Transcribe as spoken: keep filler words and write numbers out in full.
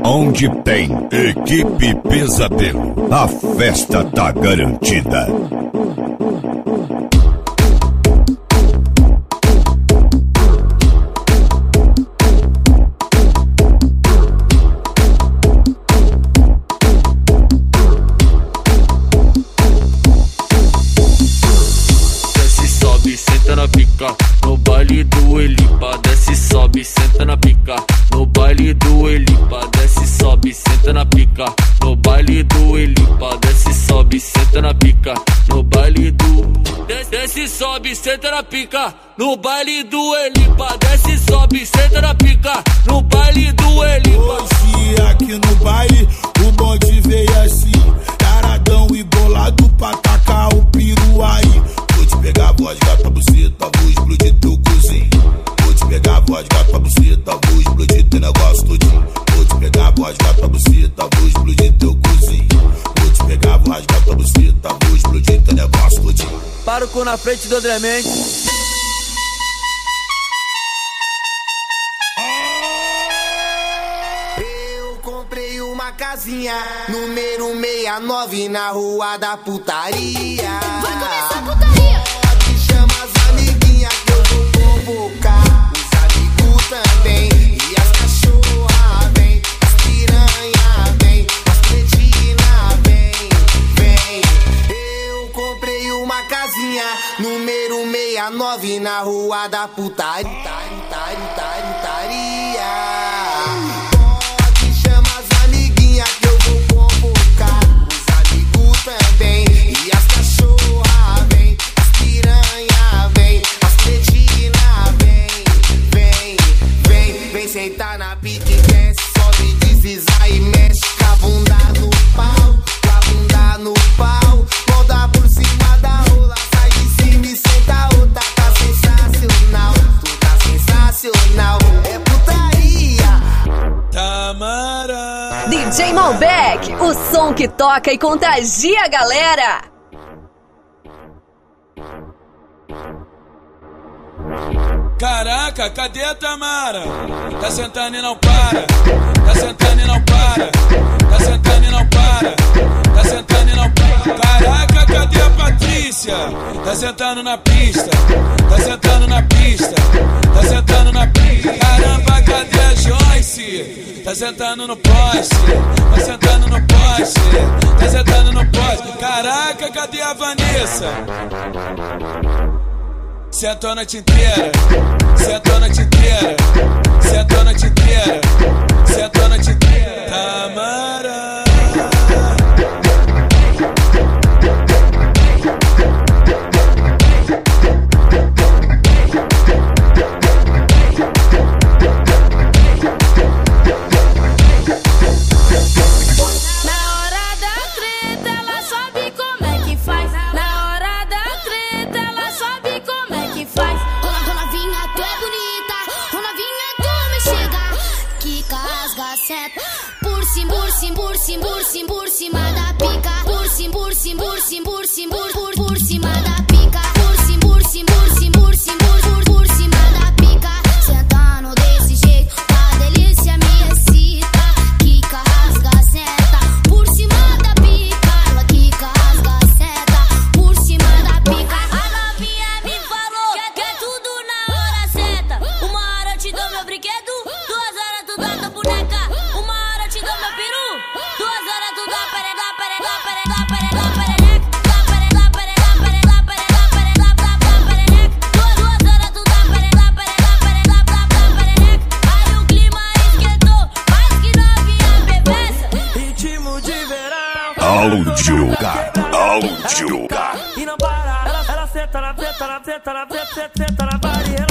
Onde tem Equipe Pesadelo, a festa tá garantida. Senta na pica, no baile do Elipa, desce, sobe, senta na pica. No baile do Elipa, desce, sobe, senta na pica. No baile do Elipa, desce, sobe, senta na pica. No baile do desce, desce, sobe, senta na pica. No baile do Elipa, desce, sobe, senta na pica. No baile do Elipa. Hoje aqui no baile o bonde veio assim, taradão e bolado pra tacar o piru aí. Vou te pegar a voz, gata, buceta, vou explodir teu cozinho. Vou te pegar a voz, gata, buceta, vou explodir teu negócio todinho. Vou te pegar a voz, gata, buceta, vou explodir teu cozinho. Vou te pegar a voz, gata, buceta, vou explodir teu negócio todinho. Para o cu na frente do Dremente. Eu comprei uma casinha, número sessenta e nove, na rua da putaria. Vai começar a putaria. Pode chamar as amiguinhas que eu vou convocar. Os amigos também, e as cachorras vem. As piranha vem, as pretinha vem, vem. Eu comprei uma casinha, número sessenta e nove, na rua da putaria. Putaria, putaria, putaria. Pode chamar as amiguinhas que eu vou convocar. Os amigos também, e as cachorras vem. As piranha vem, as pretinha vem, vem, vem. Vem sentar na pique, desce, sobe, deslizar e mexe. Com a bunda no pau, com a bunda no pau. Volta por cima da rola, sai de cima e senta outra. Tá sensacional, tu tá sensacional. É putaria. Tamara. D J Malbec, o som que toca e contagia a galera. Caraca, cadê a Tamara? Tá sentando e não para. Tá sentando e não para. Tá sentando e não para. Tá sentando e não para. Caraca, cadê a Patrícia? Tá sentando na pista. Tá sentando na pista. Tá sentando na pista. Caramba, cadê a Joyce? Tá sentando no poste. Tá sentando no poste. Tá sentando no poste. Caraca, cadê a Vanessa? Sentou a noite inteira, sentou a noite inteira, sentou a noite inteira, sentou a noite inteira. Tamara. Por cima, por cima, por cima, por cima, por cima da pica. Por cima, por cima, por cima, por cima, por, por, por cima da pica. Por cima, por cima, por cima, por cima, por, por, por cima da pica. Sentando desse jeito, a delícia me excita. Quica, rasga, senta. Por cima da pica, ela quica, rasga, senta. Por cima da pica. A novinha me falou que é tudo na hora certa. Uma hora eu te dou meu brinquedo, duas horas tu dá tua boneca. Uma hora eu te dou meu peru, duas horas tu dá peregá, peregá, peregá, peregá, perereca. Dá peregá, peregá, peregá, peregá, peregá, blá, blá, perereca. Duas, duas horas tu dá peregá, peregá, peregá, blá, blá, perereca. Aí o clima esquentou, mais que novinha bebeça. Ritmo de verão. Áudio, áudio. E não para, ela, ela senta na senta na senta na senta, senta na varia.